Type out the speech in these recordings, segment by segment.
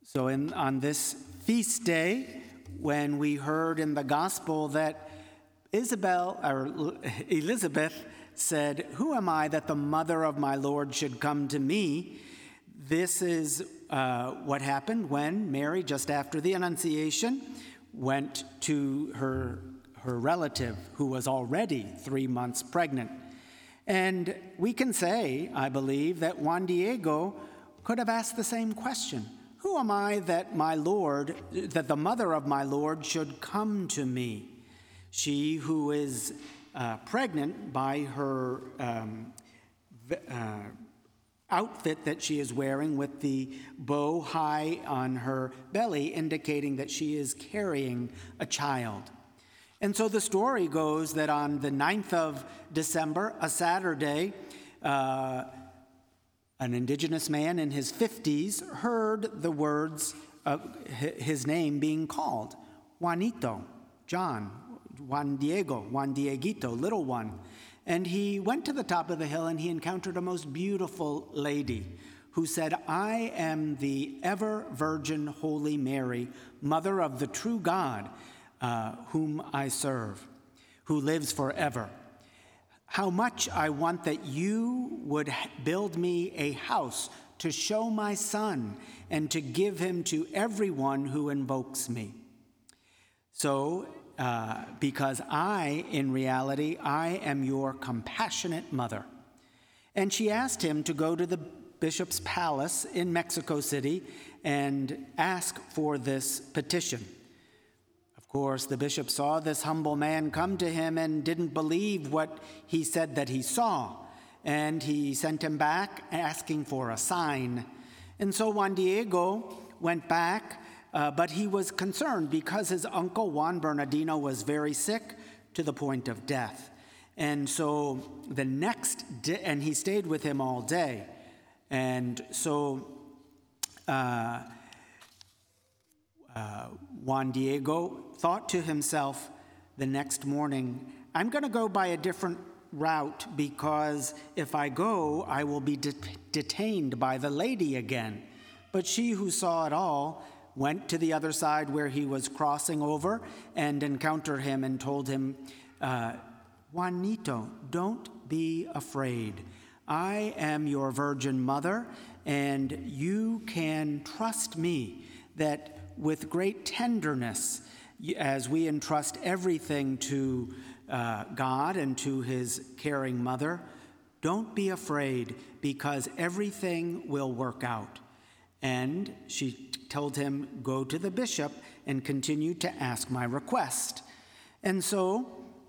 So on this feast day, when we heard in the gospel that Elizabeth said, "Who am I that the mother of my Lord should come to me?" This is what happened when Mary, just after the Annunciation, went to her relative who was already 3 months pregnant. And we can say, I believe, that Juan Diego could have asked the same question. Who am I that the mother of my Lord should come to me? She who is pregnant by her outfit that she is wearing with the bow high on her belly, indicating that she is carrying a child. And so the story goes that on the 9th of December, a Saturday, an indigenous man in his 50s heard the words of his name being called, Juanito, John, Juan Diego, Juan Dieguito, little one. And he went to the top of the hill and he encountered a most beautiful lady who said, "I am the ever-Virgin Holy Mary, Mother of the true God, whom I serve, who lives forever. How much I want that you would build me a house to show my son and to give him to everyone who invokes me. So, because in reality, I am your compassionate mother." And she asked him to go to the bishop's palace in Mexico City and ask for this petition. Of course, the bishop saw this humble man come to him and didn't believe what he said that he saw. And he sent him back asking for a sign. And so Juan Diego went back, but he was concerned because his uncle Juan Bernardino was very sick to the point of death. And so the next day, and he stayed with him all day. And so Juan Diego thought to himself the next morning, "I'm going to go by a different route because if I go, I will be detained by the lady again." But she who saw it all went to the other side where he was crossing over and encountered him and told him, "Juanito, don't be afraid. I am your virgin mother, and you can trust me that with great tenderness, as we entrust everything to God and to his caring mother, don't be afraid because everything will work out." And she told him, "Go to the bishop and continue to ask my request." And so,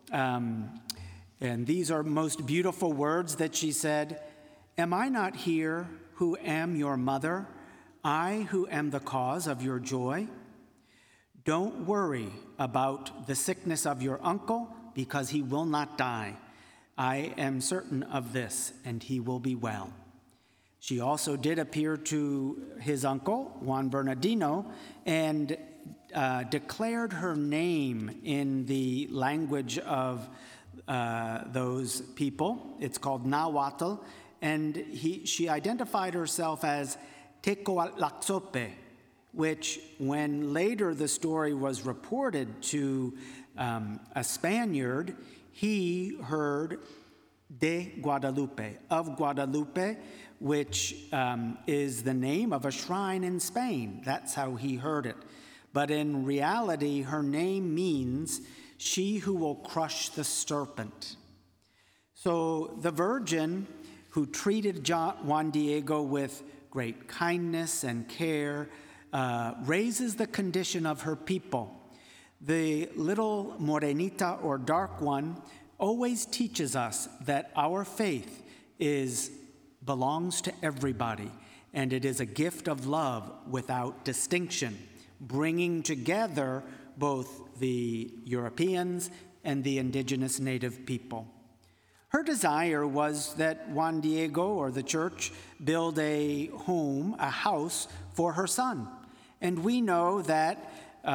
and these are most beautiful words that she said, "Am I not here who am your mother, I who am the cause of your joy? Don't worry about the sickness of your uncle because he will not die. I am certain of this, and he will be well." She also did appear to his uncle, Juan Bernardino, and declared her name in the language of those people. It's called Nahuatl, and she identified herself as Tecoatlaxope, which when later the story was reported to a Spaniard, he heard de Guadalupe, of Guadalupe, which is the name of a shrine in Spain. That's how he heard it. But in reality, her name means she who will crush the serpent. So the Virgin who treated Juan Diego with great kindness and care raises the condition of her people. The little morenita or dark one always teaches us that our faith belongs to everybody, and it is a gift of love without distinction, bringing together both the Europeans and the indigenous native people. Her desire was that Juan Diego or the church build a home, a house for her son. And we know that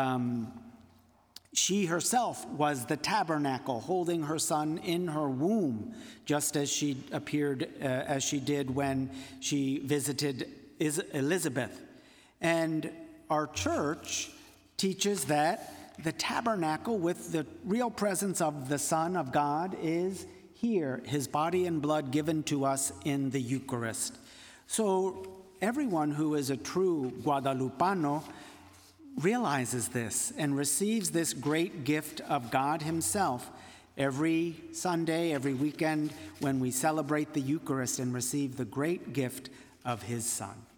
she herself was the tabernacle, holding her son in her womb, just as she appeared, as she did when she visited Elizabeth. And our church teaches that the tabernacle with the real presence of the Son of God is here, his body and blood given to us in the Eucharist. So everyone who is a true Guadalupano realizes this and receives this great gift of God himself every Sunday, every weekend when we celebrate the Eucharist and receive the great gift of his Son.